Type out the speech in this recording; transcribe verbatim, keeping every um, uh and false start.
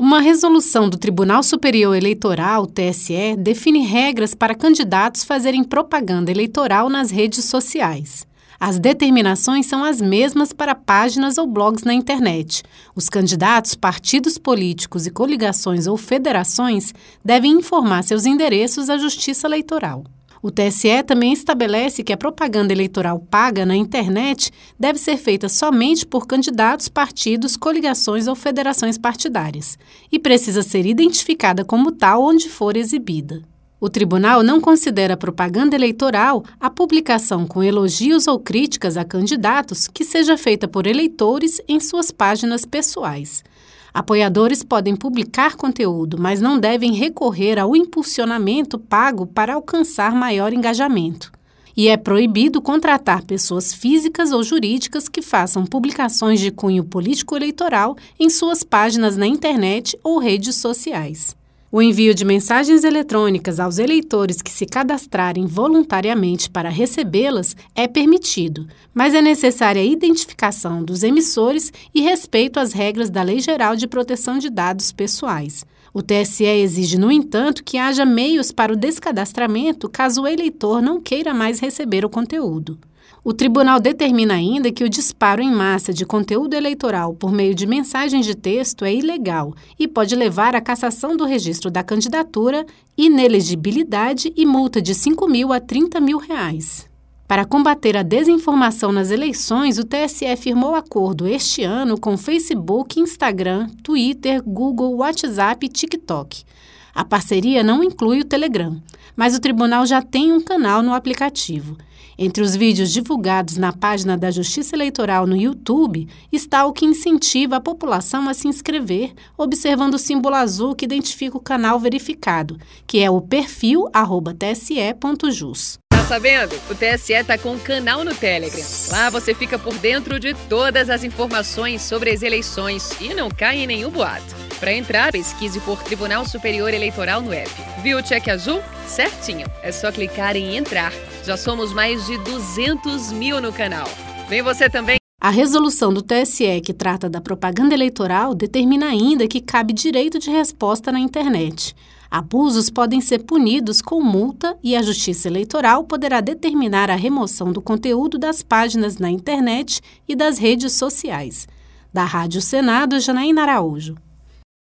Uma resolução do Tribunal Superior Eleitoral, T S E, define regras para candidatos fazerem propaganda eleitoral nas redes sociais. As determinações são as mesmas para páginas ou blogs na internet. Os candidatos, partidos políticos e coligações ou federações devem informar seus endereços à Justiça Eleitoral. O T S E também estabelece que a propaganda eleitoral paga na internet deve ser feita somente por candidatos, partidos, coligações ou federações partidárias e precisa ser identificada como tal onde for exibida. O tribunal não considera propaganda eleitoral a publicação com elogios ou críticas a candidatos que seja feita por eleitores em suas páginas pessoais. Apoiadores podem publicar conteúdo, mas não devem recorrer ao impulsionamento pago para alcançar maior engajamento. E é proibido contratar pessoas físicas ou jurídicas que façam publicações de cunho político-eleitoral em suas páginas na internet ou redes sociais. O envio de mensagens eletrônicas aos eleitores que se cadastrarem voluntariamente para recebê-las é permitido, mas é necessária a identificação dos emissores e respeito às regras da Lei Geral de Proteção de Dados Pessoais. O T S E exige, no entanto, que haja meios para o descadastramento caso o eleitor não queira mais receber o conteúdo. O tribunal determina ainda que o disparo em massa de conteúdo eleitoral por meio de mensagens de texto é ilegal e pode levar à cassação do registro da candidatura, inelegibilidade e multa de cinco mil a trinta mil reais. Para combater a desinformação nas eleições, o T S E firmou acordo este ano com Facebook, Instagram, Twitter, Google, WhatsApp e TikTok. A parceria não inclui o Telegram, mas o tribunal já tem um canal no aplicativo. Entre os vídeos divulgados na página da Justiça Eleitoral no YouTube está o que incentiva a população a se inscrever, observando o símbolo azul que identifica o canal verificado, que é o perfil arroba t s e ponto jus. Tá sabendo? O T S E tá com um canal no Telegram. Lá você fica por dentro de todas as informações sobre as eleições e não cai em nenhum boato. Para entrar, pesquise por Tribunal Superior Eleitoral no app. Viu o check azul? Certinho. É só clicar em entrar. Já somos mais de duzentos mil no canal. Vem você também. A resolução do T S E que trata da propaganda eleitoral determina ainda que cabe direito de resposta na internet. Abusos podem ser punidos com multa e a Justiça Eleitoral poderá determinar a remoção do conteúdo das páginas na internet e das redes sociais. Da Rádio Senado, Janaína Araújo.